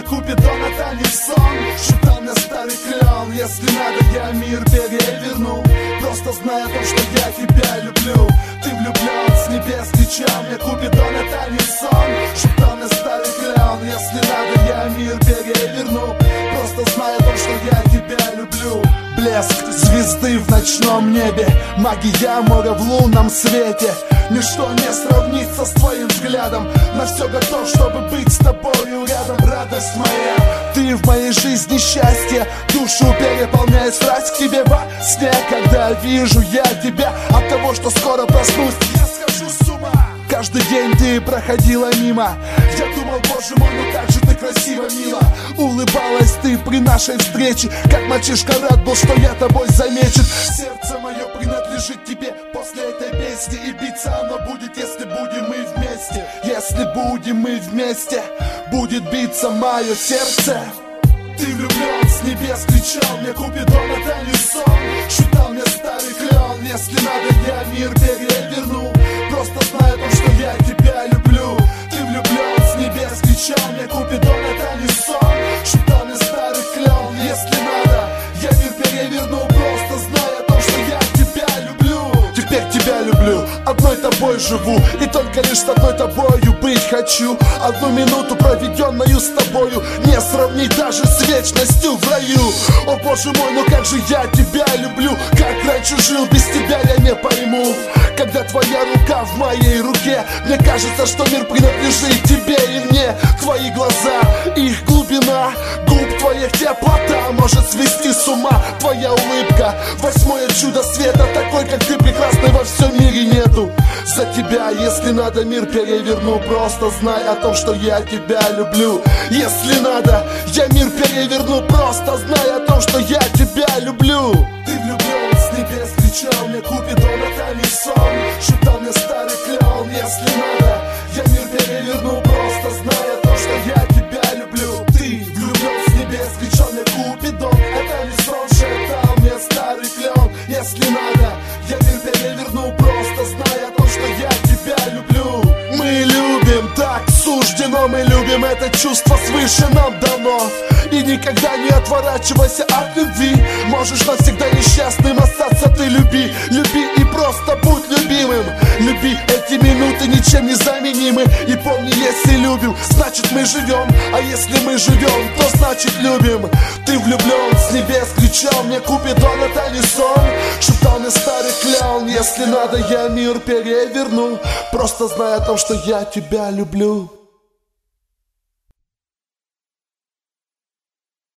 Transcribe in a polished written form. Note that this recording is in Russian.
Купидон, это не сон. Шептал мне старый клен: если надо, я мир переверну. Просто знай о том, что я тебя люблю. Ты влюблен, с небес кричал мне Купидон, это не сон. Шептал мне старый клен: если надо, я мир переверну. Просто знай о том, что я тебя люблю. Блеск звезды в ночном небе, магия моря в лунном свете. Ничто не сравнится с твоим взглядом. На все готов, чтобы быть с тобою рядом. Радость моя, ты в моей жизни счастье. Душу переполняет страсть к тебе во сне. Когда вижу я тебя, от того, что скоро проснусь, я схожу с ума. Каждый день ты проходила мимо. Я думал, боже мой, ну как же ты красиво, мило. Улыбалась ты при нашей встрече, как мальчишка рад был, что я тобой замечен. Сердце мое принадлежит тебе после этой песни. И биться оно будет, если будем мы вместе. Если будем мы вместе, будет биться мое сердце. Ты влюблен, с небес кричал мне Купидон, это не сон. Шептал мне старый клен: если надо, я мир переверну. Просто знай о том, что я тебя люблю. Ты влюблен, с небес кричал мне Купидон, это не сон. Шептал мне старый клен: если надо, я мир переверну. Просто знай о том, что я тебя люблю. Теперь тебя люблю, одной тобой живу. И только лишь с одной тобою быть хочу. Одну минуту, проведенную с тобою, не сравнить даже с вечностью в раю. О боже мой, ну как же я тебя люблю. Как раньше жил без тебя, я не пойму. Когда твоя рука в моей руке, мне кажется, что мир принадлежит тебе и мне. Твои глаза, их глубина, губ твоих теплота может свести с ума. Твоя улыбка, восьмое чудо света. Такой, как ты, прекрасной во всем мире нету. За тебя, если надо, мир переверну. Просто знай о том, что я тебя люблю. Если надо, я мир переверну. Просто знай о том, что я тебя люблю. Ты влюблен, с небес кричал мне Купидон, это не сон. Шептал мне старый клен: если надо, я мир переверну. Просто знай о том, что я тебя люблю. Ты влюблен, с небес кричал мне Купидон, это не сон. Шептал мне старый клен: если надо, я мир переверну. Просто знай о том, что я тебя люблю. Мы любим, так суждено, мы любим. Это чувство свыше нам дано. И никогда не отворачивайся от любви. Можешь навсегда несчастным остаться, ты люби. Люби и просто будь любимым. Люби, эти минуты ничем не заменимы. И помни, если любим, значит мы живем. А если мы живем, то значит любим. Ты влюблен, с небес кричал мне Купидон, это не сон. Шептал мне старый клен: если надо, я мир переверну. Просто знай о том, что я тебя люблю.